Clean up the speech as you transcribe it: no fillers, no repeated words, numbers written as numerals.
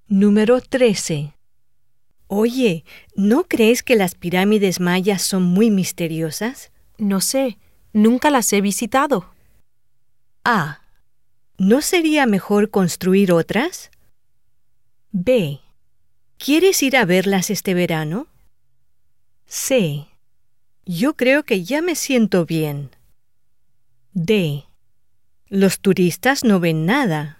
Número 13. Oye, ¿no crees que las pirámides mayas son muy misteriosas? No sé, nunca las he visitado. A. ¿No sería mejor construir otras? B. ¿Quieres ir a verlas este verano? C. Yo creo que ya me siento bien. D. Los turistas no ven nada.